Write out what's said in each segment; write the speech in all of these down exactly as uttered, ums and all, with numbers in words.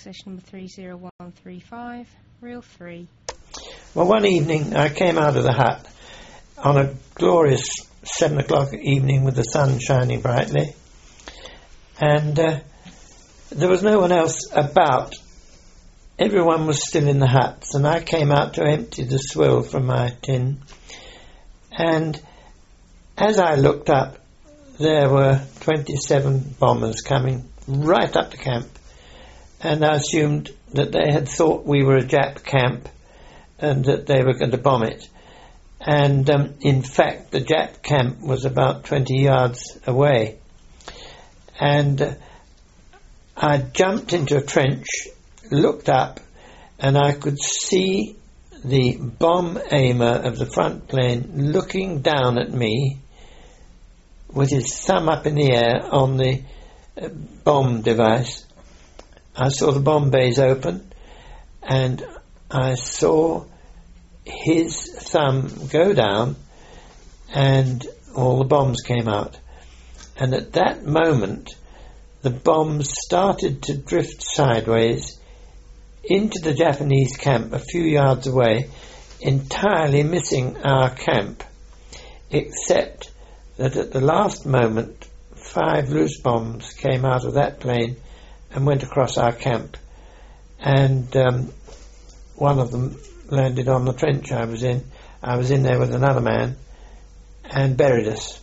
access number three zero one three five, reel three. Well, one evening I came out of the hut on a glorious seven o'clock evening with the sun shining brightly, and uh, there was no one else about. Everyone was still in the huts, and I came out to empty the swill from my tin, and as I looked up, there were twenty-seven bombers coming right up to camp, and I assumed that they had thought we were a Jap camp and that they were going to bomb it. And um, in fact, the Jap camp was about twenty yards away. And uh, I jumped into a trench, looked up, and I could see the bomb aimer of the front plane looking down at me with his thumb up in the air on the uh, bomb device. I saw the bomb bays open, and I saw his thumb go down, and all the bombs came out. And at that moment, the bombs started to drift sideways into the Japanese camp a few yards away, entirely missing our camp, except that at the last moment, five loose bombs came out of that plane and went across our camp. And um, one of them landed on the trench I was in. I was in there with another man, and buried us.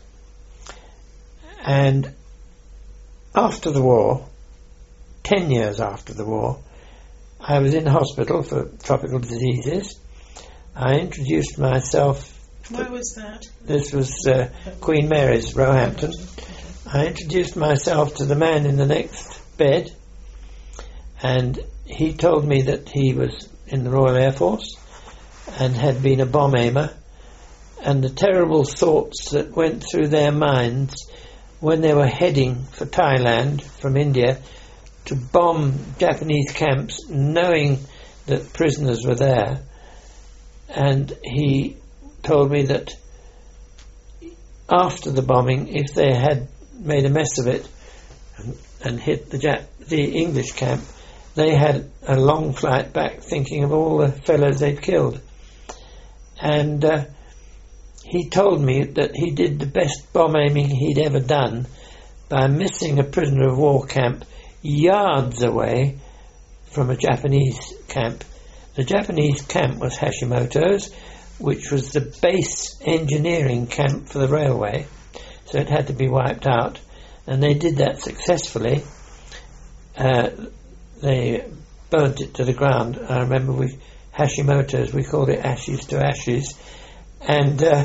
And after the war, ten years after the war, I was in hospital for tropical diseases. I introduced myself. Where was that? This was uh, Queen Mary's, Roehampton. I introduced myself to the man in the next bed, and he told me that he was in the Royal Air Force and had been a bomb aimer, and the terrible thoughts that went through their minds when they were heading for Thailand from India to bomb Japanese camps, knowing that prisoners were there. And he told me that after the bombing, if they had made a mess of it and, and hit the, Jap- the English camp, they had a long flight back thinking of all the fellows they'd killed. And uh, he told me that he did the best bomb aiming he'd ever done by missing a prisoner of war camp yards away from a Japanese camp. The Japanese camp was Hashimoto's, which was the base engineering camp for the railway, so it had to be wiped out, and they did that successfully. Uh, they burnt it to the ground. I remember we Hashimoto's, we called it ashes to ashes, and uh,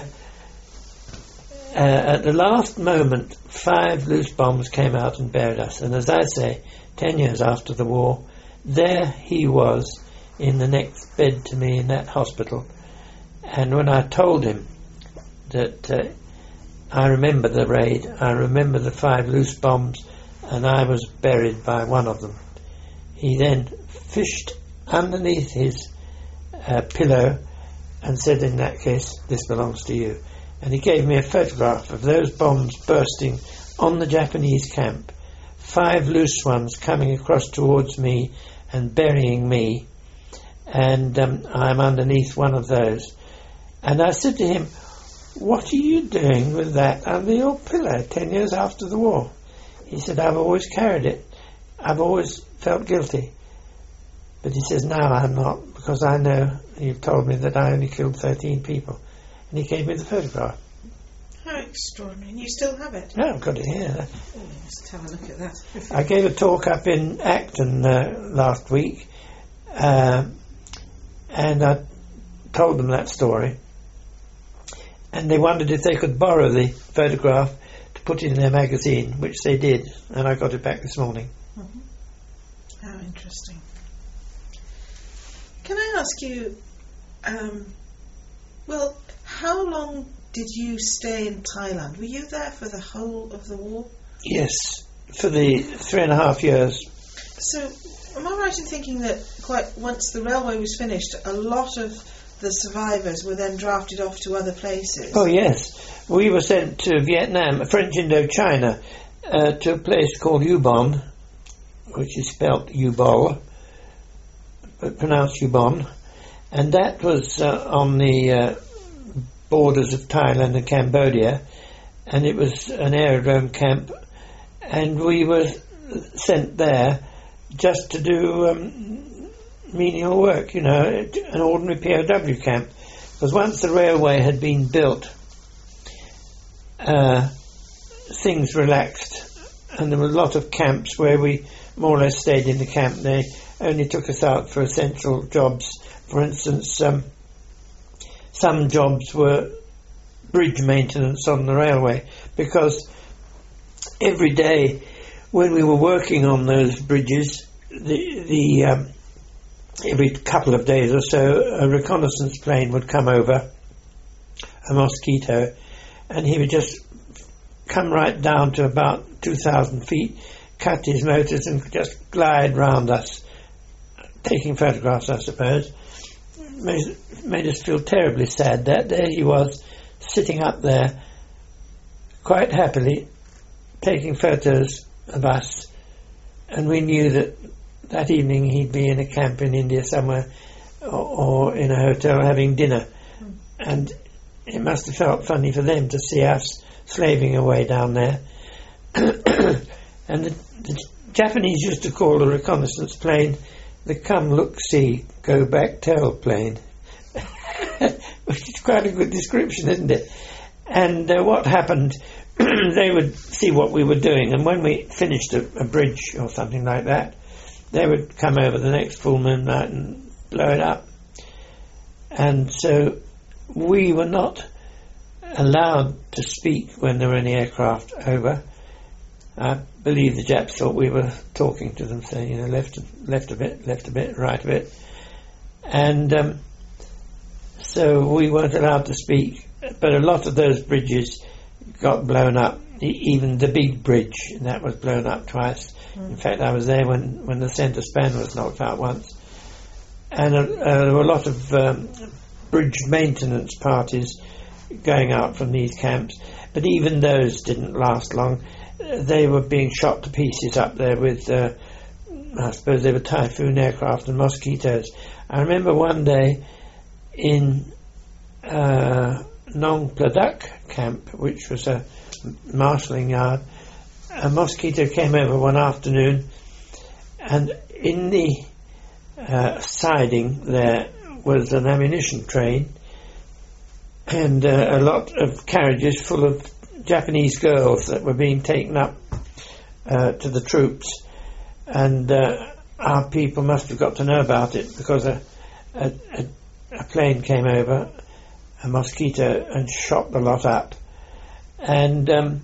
uh, at the last moment, five loose bombs came out and buried us. And as I say, ten years after the war, there he was in the next bed to me in that hospital. And when I told him that uh, I remember the raid, I remember the five loose bombs, and I was buried by one of them, he then fished underneath his uh, pillow and said, in that case, this belongs to you. And he gave me a photograph of those bombs bursting on the Japanese camp, five loose ones coming across towards me and burying me, and um, I'm underneath one of those. And I said to him, what are you doing with that under your pillow ten years after the war? He said, I've always carried it. I've always felt guilty. But he says, now I'm not, because I know you've told me that I only killed thirteen people. And he gave me the photograph. How extraordinary. And you still have it? No, I've got it here. Oh, let's have a look at that. I gave a talk up in Acton uh, last week, uh, and I told them that story. And they wondered if they could borrow the photograph to put it in their magazine, which they did, and I got it back this morning. Mm-hmm. How interesting. Can I ask you, um, well, how long did you stay in Thailand? Were you there for the whole of the war? Yes, for the three and a half years. So, am I right in thinking that quite once the railway was finished, a lot of the survivors were then drafted off to other places? Oh, yes. We were sent to Vietnam, French Indochina, uh, to a place called Ubon, which is spelt U-Bol, but pronounced Ubon, and that was uh, on the uh, borders of Thailand and Cambodia, and it was an aerodrome camp, and we were sent there just to do um, menial work, you know, an ordinary P O W camp. Because once the railway had been built, uh, things relaxed, and there were a lot of camps where we more or less stayed in the camp. They only took us out for essential jobs. For instance, um, some jobs were bridge maintenance on the railway, because every day when we were working on those bridges, the, the um, every couple of days or so, a reconnaissance plane would come over, a Mosquito, and he would just come right down to about two thousand feet, cut his motors and just glide round us, taking photographs, I suppose. Made, made us feel terribly sad that there he was, sitting up there, quite happily, taking photos of us, and we knew that that evening he'd be in a camp in India somewhere, or, or in a hotel having dinner. Mm. And it must have felt funny for them to see us slaving away down there. And the, the Japanese used to call the reconnaissance plane the come, look, see, go back, tell plane. Which is quite a good description, isn't it? And uh, what happened, they would see what we were doing, and when we finished a, a bridge or something like that, they would come over the next full moon night and blow it up. And so we were not allowed to speak when there were any aircraft over. I believe the Japs thought we were talking to them, saying, you know, left, left a bit, left a bit, right a bit. And um, so we weren't allowed to speak. But a lot of those bridges got blown up. Even the big bridge, that was blown up twice. Mm. In fact, I was there when, when the centre span was knocked out once. And uh, uh, there were a lot of um, bridge maintenance parties going out from these camps. But even those didn't last long. Uh, they were being shot to pieces up there with, uh, I suppose they were Typhoon aircraft and Mosquitoes. I remember one day in uh, Nong Pladuk camp, which was a marshalling yard, a Mosquito came over one afternoon, and in the uh, siding there was an ammunition train and uh, a lot of carriages full of Japanese girls that were being taken up uh, to the troops, and uh, our people must have got to know about it, because a, a, a, a plane came over, a Mosquito, and shot the lot up. And um,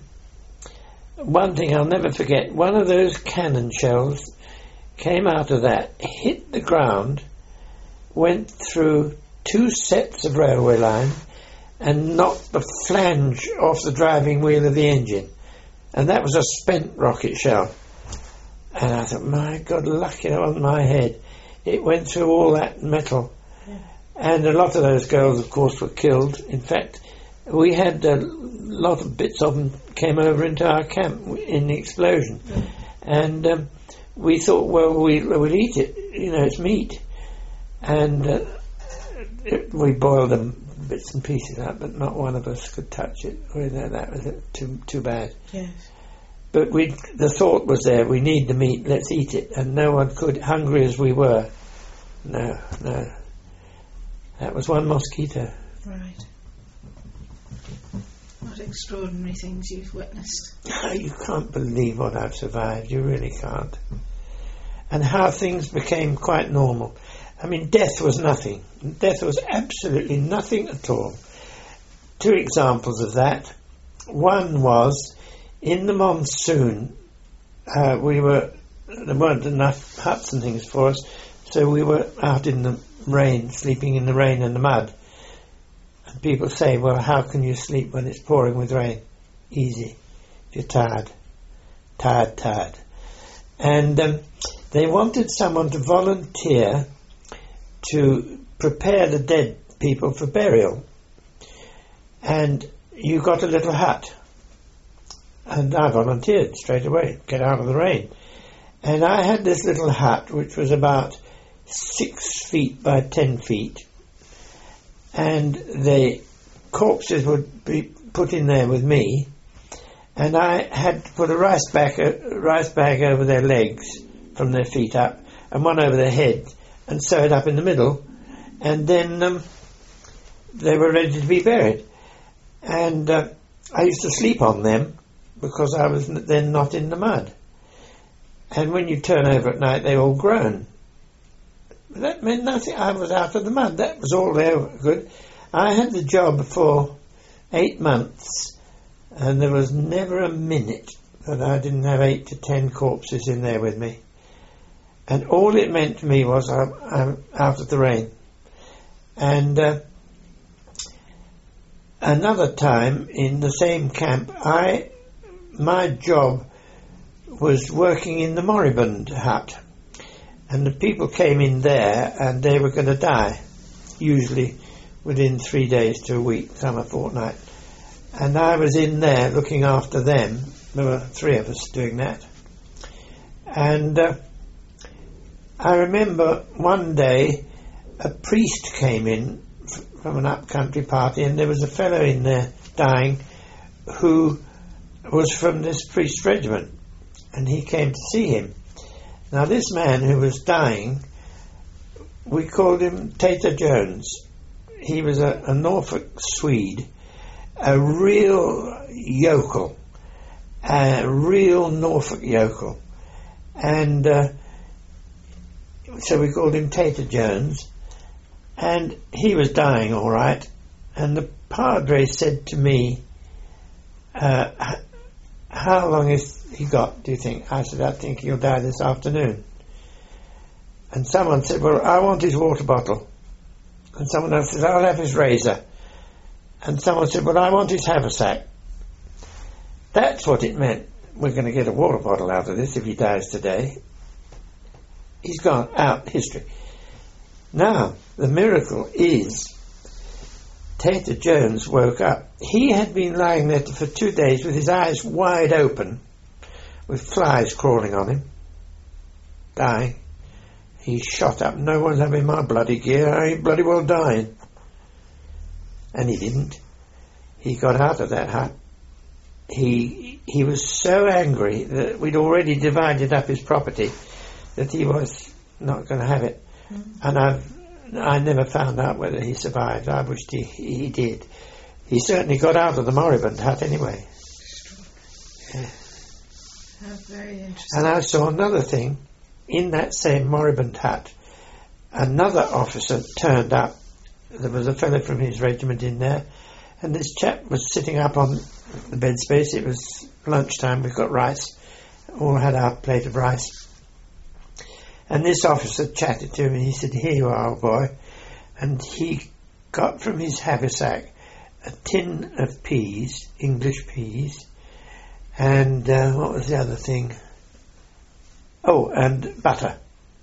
one thing I'll never forget, one of those cannon shells came out of that, hit the ground, went through two sets of railway line, and knocked the flange off the driving wheel of the engine. And that was a spent rocket shell. And I thought, my God, lucky that wasn't my head. It went through all that metal. Yeah. And a lot of those girls, of course, were killed. In fact, we had a lot of bits of them came over into our camp in the explosion. Yeah. And um, we thought, well, we, we'll eat it. You know, it's meat. And uh, it, we boiled them bits and pieces up, but not one of us could touch it. That was it. Too too bad. Yes. But we, the thought was there, we need the meat, let's eat it. And no one could, hungry as we were. No, no. That was one Mosquito. Right. What extraordinary things you've witnessed. Oh, you can't believe what I've survived. You really can't. And how things became quite normal. I mean, death was nothing. Death was absolutely nothing at all. Two examples of that. One was, in the monsoon, uh, we were, there weren't enough huts and things for us, so we were out in the rain, sleeping in the rain and the mud. And people say, well, how can you sleep when it's pouring with rain? Easy. If you're tired. Tired, tired. And um, they wanted someone to volunteer to prepare the dead people for burial. And you got a little hut. And I volunteered straight away, get out of the rain. And I had this little hut, which was about six feet by ten feet, and the corpses would be put in there with me, and I had to put a rice bag, a rice bag over their legs from their feet up, and one over their head, and sew it up in the middle, and then um, they were ready to be buried. And uh, I used to sleep on them because I was then not in the mud. And when you turn over at night, they all groan. That meant nothing. I was out of the mud. That was all they were good. I had the job for eight months, and there was never a minute that I didn't have eight to ten corpses in there with me. And all it meant to me was I'm, I'm out of the rain. And uh, another time in the same camp, I my job was working in the moribund hut, and the people came in there and they were going to die, usually within three days to a week, some a fortnight. And I was in there looking after them. There were three of us doing that. And uh, I remember one day a priest came in f- from an up-country party, and there was a fellow in there dying who was from this priest regiment, and he came to see him. Now this man who was dying, we called him Tater Jones. He was a, a Norfolk Swede, a real yokel, a real Norfolk yokel. And uh, so we called him Tater Jones, and he was dying all right. And the padre said to me, uh, how long has he got, do you think? I said, I think he'll die this afternoon. And someone said, well, I want his water bottle. And someone else said, I'll have his razor. And someone said, well, I want his haversack. That's what it meant. We're going to get a water bottle out of this if he dies today. He's gone out, history. Now, the miracle is Tater Jones woke up. He had been lying there for two days with his eyes wide open, with flies crawling on him, dying. He shot up. No one's having my bloody gear. I ain't bloody well dying. And he didn't. He got out of that hut. He he was so angry that we'd already divided up his property that he was not going to have it. Mm. And I've I never found out whether he survived. I wished he he did. He certainly got out of the moribund hut anyway. Yeah. How very interesting. And I saw another thing. In that same moribund hut, another officer turned up. There was a fellow from his regiment in there, and this chap was sitting up on the bed space. It was lunchtime. We've got rice. All had our plate of rice. And this officer chatted to him, and he said, here you are, old boy. And he got from his haversack a tin of peas, English peas, and uh, what was the other thing? Oh, and butter.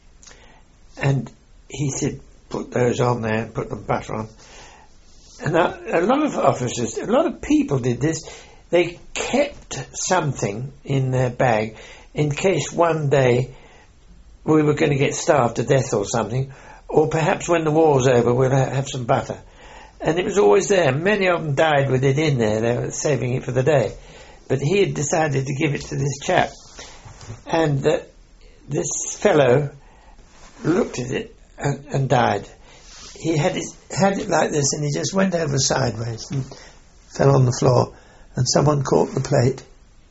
And he said, put those on there and put the butter on. And a, a lot of officers, a lot of people did this. They kept something in their bag in case one day we were going to get starved to death or something, or perhaps when the war's over we'll ha- have some butter. And it was always there. Many of them died with it in there. They were saving it for the day. But he had decided to give it to this chap. And uh, this fellow looked at it and, and died. He had it, had it like this, and he just went over sideways and fell on the floor, and someone caught the plate.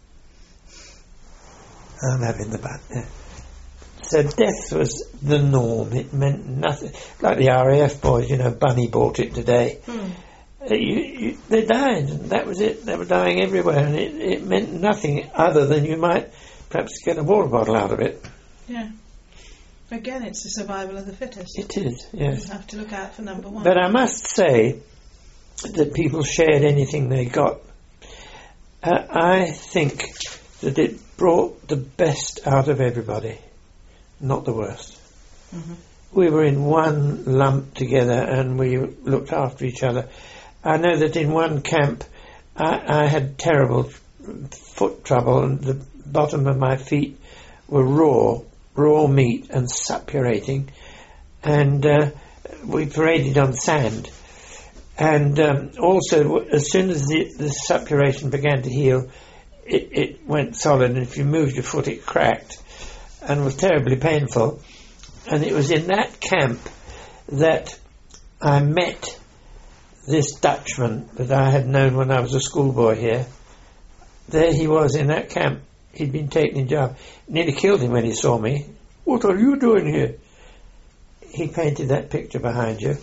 I'm having the butt. Yeah. So death was the norm. It meant nothing. Like the R A F boys, you know, Bunny bought it today. Mm. Uh, you, you, they died, and that was it. They were dying everywhere, and it, it meant nothing other than you might perhaps get a water bottle out of it. Yeah. Again, it's the survival of the fittest. It is, yes. You have to look out for number one. But I must say that people shared anything they got. Uh, I think that it brought the best out of everybody, not the worst. Mm-hmm. We were in one lump together and we looked after each other. I know that in one camp I, I had terrible foot trouble, and the bottom of my feet were raw, raw meat and suppurating, and uh, we paraded on sand. And um, also, as soon as the, the suppuration began to heal, it, it went solid, and if you moved your foot, it cracked, and was terribly painful. And it was in that camp that I met this Dutchman that I had known when I was a schoolboy here. There he was in that camp. He'd been taken in jail. Nearly killed him when he saw me. "What are you doing here?" He painted that picture behind you.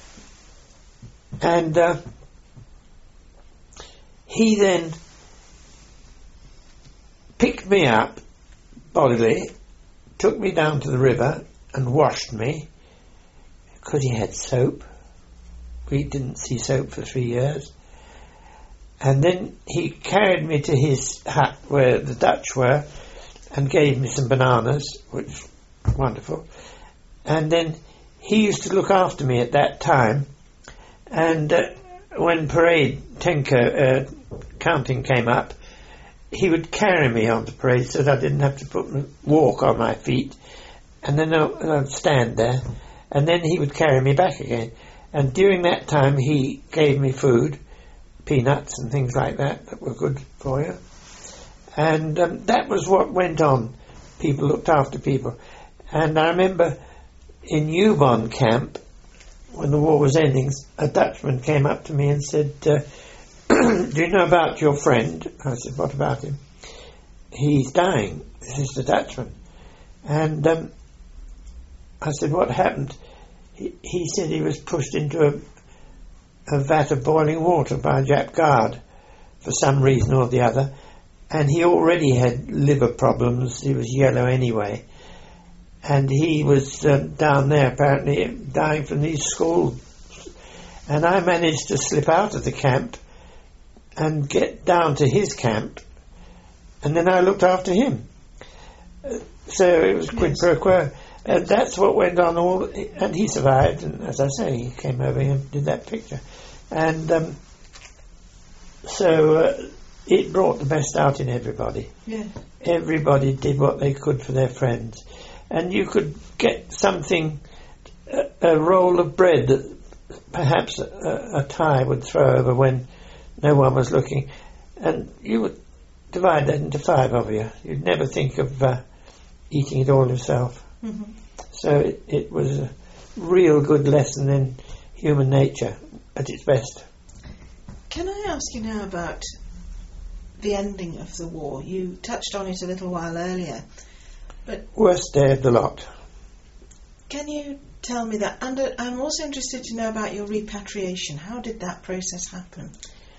And uh, he then picked me up bodily, took me down to the river and washed me, because he had soap. We didn't see soap for three years. And then he carried me to his hut where the Dutch were and gave me some bananas, which was wonderful. And then he used to look after me at that time. And uh, when parade tenko uh, counting came up, he would carry me on the parade so that I didn't have to put walk on my feet. And then I'd stand there, and then he would carry me back again. And during that time, he gave me food, peanuts and things like that that were good for you. And um, that was what went on. People looked after people. And I remember in Ubon camp, when the war was ending, a Dutchman came up to me and said, uh, "Do you know about your friend?" I said, "What about him?" "He's dying." This is the Dutchman. And um, I said, "What happened?" He, he said he was pushed into a, a vat of boiling water by a Jap guard for some reason or the other. And he already had liver problems. He was yellow anyway. And he was uh, down there apparently dying from these scalds. And I managed to slip out of the camp and get down to his camp. And then I looked after him. Uh, so it was quid pro quo. And that's what went on all, and he survived, and as I say, he came over and did that picture. And um, so uh, it brought the best out in everybody. Yeah. Everybody did what they could for their friends. And you could get something, a, a roll of bread that perhaps a, a Thai would throw over when no one was looking, and you would divide that into five of you. You'd never think of uh, eating it all yourself. Mm-hmm. So it, it was a real good lesson in human nature at its best. Can I ask you now about the ending of the war? You touched on it a little while earlier, but worst day of the lot. Can you tell me that? And uh, I'm also interested to know about your repatriation. How did that process happen?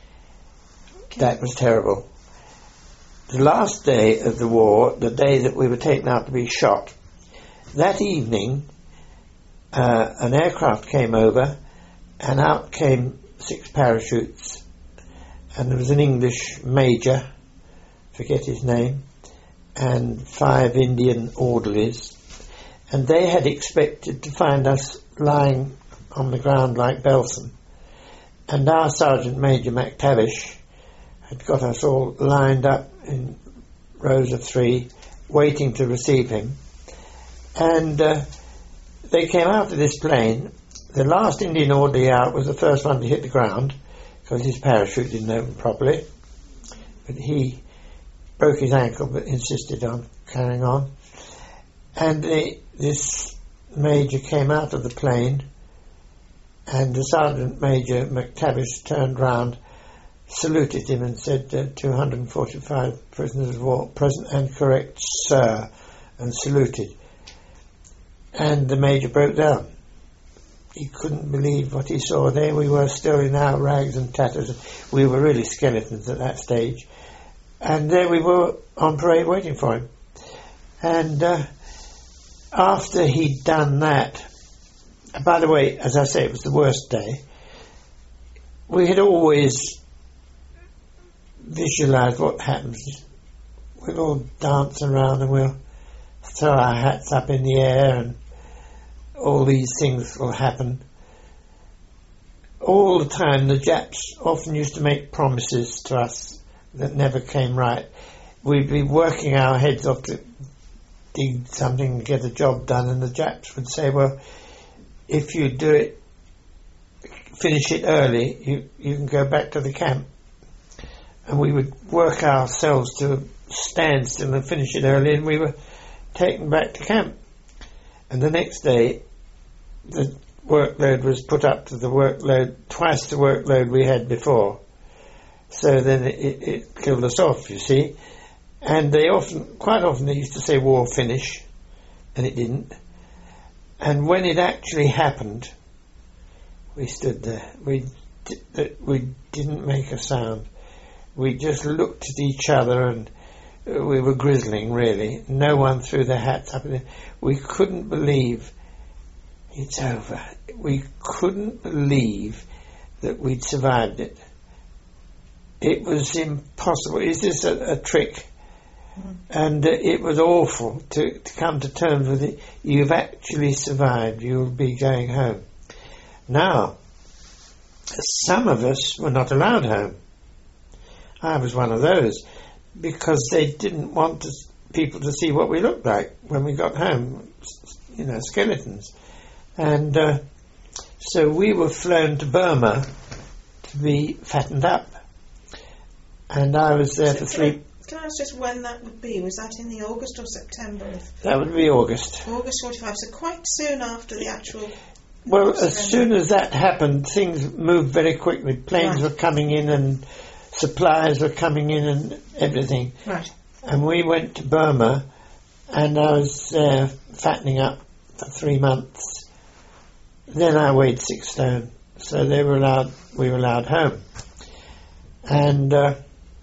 Can that was terrible. The last day of the war, the day that we were taken out to be shot, that evening, uh, an aircraft came over, and out came six parachutes, and there was an English major, forget his name, and five Indian orderlies, and they had expected to find us lying on the ground like Belsen, and our Sergeant Major McTavish had got us all lined up in rows of three, waiting to receive him. And uh, they came out of this plane. The last Indian orderly out was the first one to hit the ground because his parachute didn't open properly. But he broke his ankle but insisted on carrying on. And the, this major came out of the plane, and the Sergeant Major McTavish turned round, saluted him and said, uh, two hundred forty-five prisoners of war, present and correct, sir, and saluted. And the major broke down. He couldn't believe what he saw. There we were, still in our rags and tatters. We were really skeletons at that stage. And there we were on parade waiting for him. And uh, after he'd done that, by the way, as I say, it was the worst day, we had always visualised what happens. We'll all dance around and we'll throw our hats up in the air and all these things will happen. All the time the Japs often used to make promises to us that never came right. We'd be working our heads off to dig something, get a job done, and the Japs would say, well, if you do it, finish it early, you, you can go back to the camp. And we would work ourselves to a standstill and finish it early, and we were taken back to camp. And the next day, the workload was put up to the workload, twice the workload we had before. So then it, it, it killed us off, you see. And they often, quite often they used to say war finish, and it didn't. And when it actually happened, we stood there. We, di- we didn't make a sound. We just looked at each other, and we were grizzling, really. No one threw their hats up. We couldn't believe it's over. We couldn't believe that we'd survived it. It was impossible. Is this a, a trick? Mm. And uh, it was awful to, to come to terms with it. You've actually survived. You'll be going home. Now, some of us were not allowed home. I was one of those, because they didn't want to, people to see what we looked like when we got home, you know, skeletons. And uh, so we were flown to Burma to be fattened up. And I was there so for three... Can I, can I ask just when that would be? Was that in the August or September? Of that would be August. August forty-five, so quite soon after the actual... Well, as soon as that happened, things moved very quickly. Planes Right. were coming in and supplies were coming in and everything. Right. And we went to Burma, and I was uh, fattening up for three months. Then I weighed six stone, so they were allowed. We were allowed home. And uh,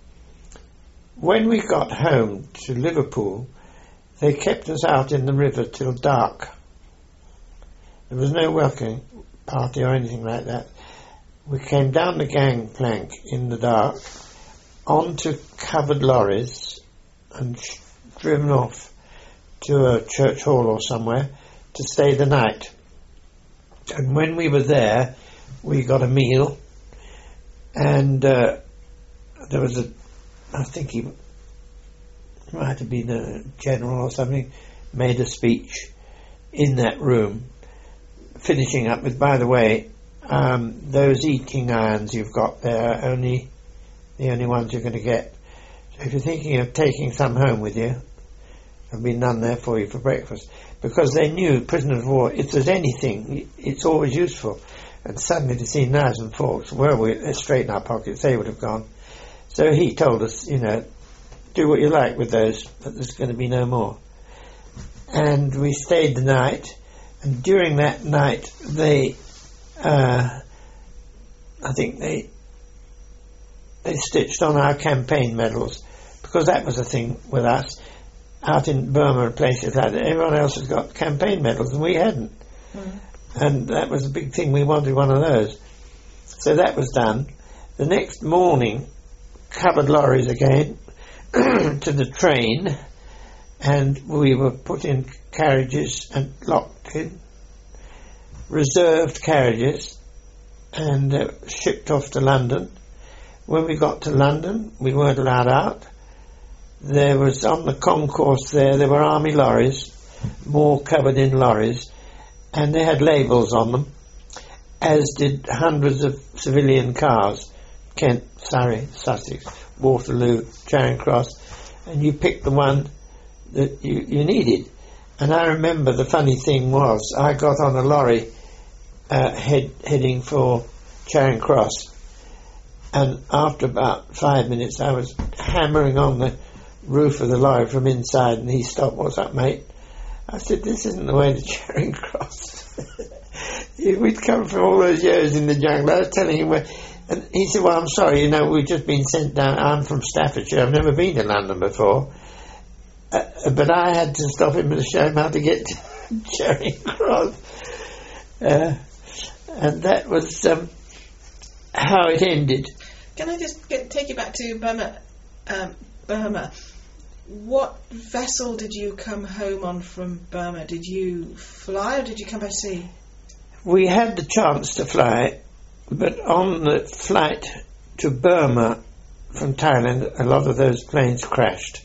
when we got home to Liverpool, they kept us out in the river till dark. There was no welcoming party or anything like that. We came down the gangplank in the dark onto covered lorries and sh- driven off to a church hall or somewhere to stay the night. And when we were there, we got a meal, and uh, there was a, I think he might have been a general or something, made a speech in that room, finishing up with, by the way, Um, those eating irons you've got there are only the only ones you're going to get. So if you're thinking of taking some home with you, there'll be none there for you for breakfast. Because they knew prisoners of war, if there's anything, it's always useful. And suddenly to see knives and forks, well, we're straight in our pockets, they would have gone. So he told us, you know, do what you like with those, but there's going to be no more. And we stayed the night, and during that night they Uh, I think they they stitched on our campaign medals, because that was the thing with us out in Burma and places like that. Everyone else had got campaign medals and we hadn't. Mm. And that was a big thing. We wanted one of those. So that was done. The next morning, covered lorries again to the train, and we were put in carriages and locked in. Reserved carriages, and uh, shipped off to London. When we got to London, we weren't allowed out. There was, on the concourse there, there were army lorries, more covered in lorries, and they had labels on them, as did hundreds of civilian cars, Kent, Surrey, Sussex, Waterloo, Charing Cross, and you picked the one that you, you needed. And I remember the funny thing was, I got on a lorry uh, head, heading for Charing Cross, and after about five minutes I was hammering on the roof of the lorry from inside, and he stopped. "What's up, mate?" I said, "This isn't the way to Charing Cross." We'd come from all those years in the jungle. I was telling him where, and he said, "Well, I'm sorry, you know, we've just been sent down. I'm from Staffordshire. I've never been to London before." Uh, but I had to stop him and show him how to get to Charing Cross. Uh, and that was um, how it ended. Can I just get, take you back to Burma? Um, Burma. What vessel did you come home on from Burma? Did you fly or did you come by sea? We had the chance to fly, but on the flight to Burma from Thailand, a lot of those planes crashed.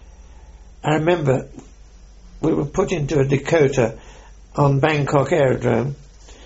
I remember we were put into a Dakota on Bangkok Aerodrome,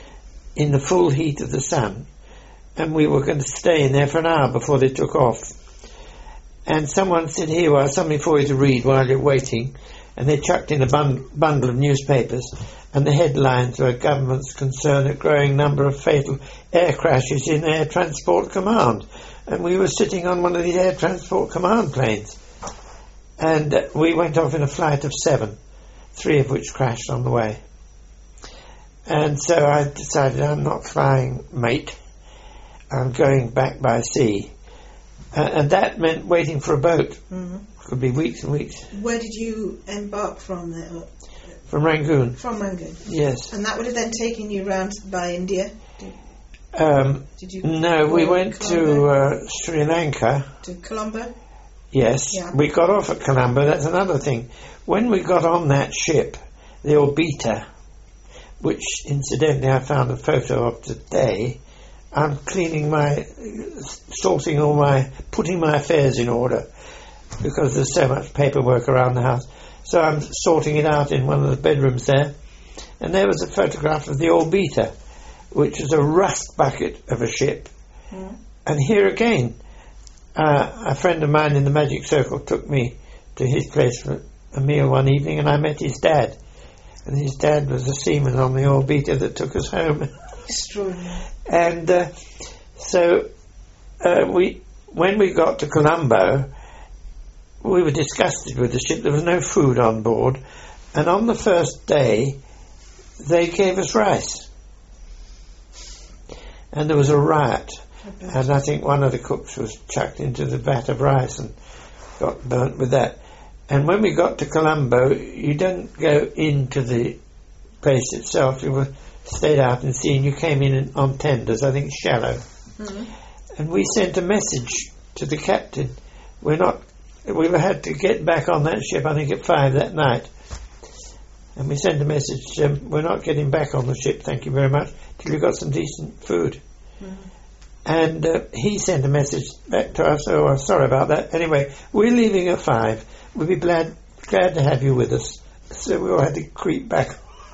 in the full heat of the sun, and we were going to stay in there for an hour before they took off. And someone said, "Here, well, something for you to read while you're waiting." And they chucked in a bun- bundle of newspapers, and the headlines were "Government's concern at growing number of fatal air crashes in Air Transport Command." And we were sitting on one of these Air Transport Command planes. And uh, we went off in a flight of seven, three of which crashed on the way. And so I decided, I'm not flying, mate. I'm going back by sea. Uh, and that meant waiting for a boat. Mm-hmm. Could be weeks and weeks. Where did you embark from there? From Rangoon. From Rangoon. Yes. And that would have then taken you round by India? Did, Um, did you no, go we went Colombo? to uh, Sri Lanka. To Colombo? Yes, Yeah. we got off at Colombo. That's another thing. When we got on that ship, the Orbiter, which incidentally I found a photo of today, I'm cleaning my, sorting all my, putting my affairs in order because there's so much paperwork around the house. So I'm sorting it out in one of the bedrooms there. And there was a photograph of the Orbiter, which was a rust bucket of a ship. Mm. And here again, uh, a friend of mine in the Magic Circle took me to his place for a meal one evening, and I met his dad. And his dad was a seaman on the Orbiter that took us home. Extraordinary. And uh, so uh, we, when we got to Colombo, we were disgusted with the ship. There was no food on board. And on the first day, they gave us rice. And there was a riot. And I think one of the cooks was chucked into the vat of rice and got burnt with that. And when we got to Colombo, you don't go into the place itself. You were stayed out in sea, and you came in on tenders, I think shallow. Mm-hmm. And we sent a message to the captain. We're not. We had to get back on that ship, I think, at five that night. And we sent a message, um, we're not getting back on the ship, thank you very much, till you've got some decent food. Mm-hmm. And uh, he sent a message back to us, oh, I'm sorry about that. Anyway, we're leaving at five. We'll be glad, glad to have you with us. So we all had to creep back.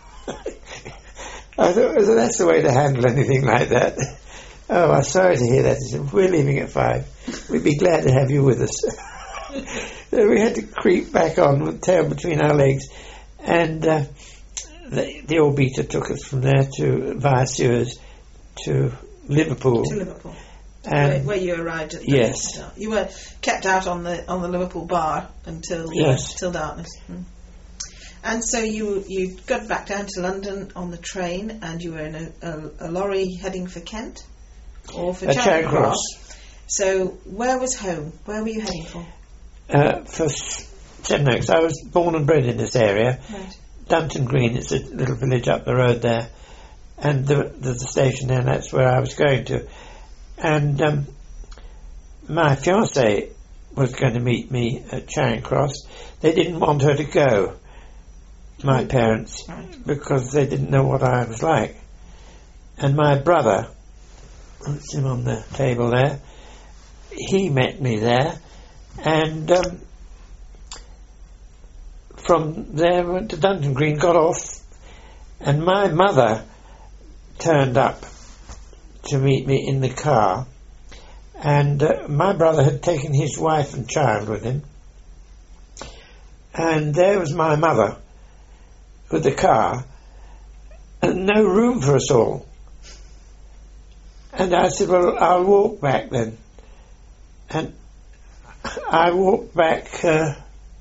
I thought, that's the way to handle anything like that. Oh, I'm sorry to hear that. He said, we're leaving at five. We'd be glad to have you with us. So we had to creep back on with tail between our legs. And uh, the, the Orbiter took us from there to via Suez to Liverpool. To Liverpool. And where, where you arrived at the yes. start. You were kept out on the on the Liverpool bar until yes. till darkness. Mm. And so you you got back down to London on the train, and you were in a, a, a lorry heading for Kent or for uh, Charing Charing Cross. Cross. So where was home? Where were you heading for? Uh, for Sevenoaks. I was born and bred in this area. Right. Dunton Green, it's a little village up the road there. And the, there's a station there, and that's where I was going to. And um, my fiancée was going to meet me at Charing Cross. They didn't want her to go, my parents, Right. because they didn't know what I was like. And my brother, that's him on the table there, he met me there. And um, from there went to Dunton Green, got off, and my mother turned up to meet me in the car, and uh, my brother had taken his wife and child with him, and there was my mother with the car, and no room for us all. And I said, well, I'll walk back then. And I walked back uh,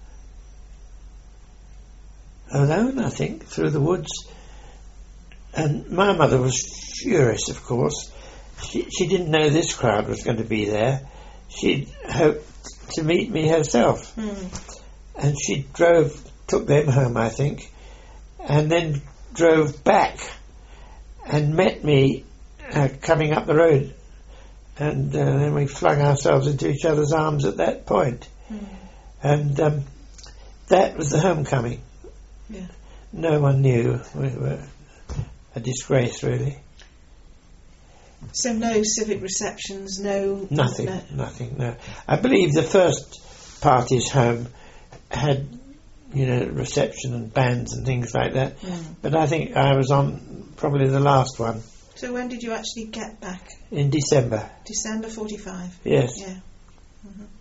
alone, I think, through the woods. And my mother was furious, of course. She, she didn't know this crowd was going to be there. She hoped to meet me herself. Mm. And she drove, took them home, I think, and then drove back and met me uh, coming up the road. And uh, then we flung ourselves into each other's arms at that point. Mm. And um, that was the homecoming. Yeah. No one knew. We were a disgrace, really. So no civic receptions, no... Nothing, no. nothing, no. I believe the first parties home had, you know, reception and bands and things like that. Mm. But I think I was on probably the last one. So when did you actually get back? In December. December forty-five. Yes. Yeah. Mm-hmm.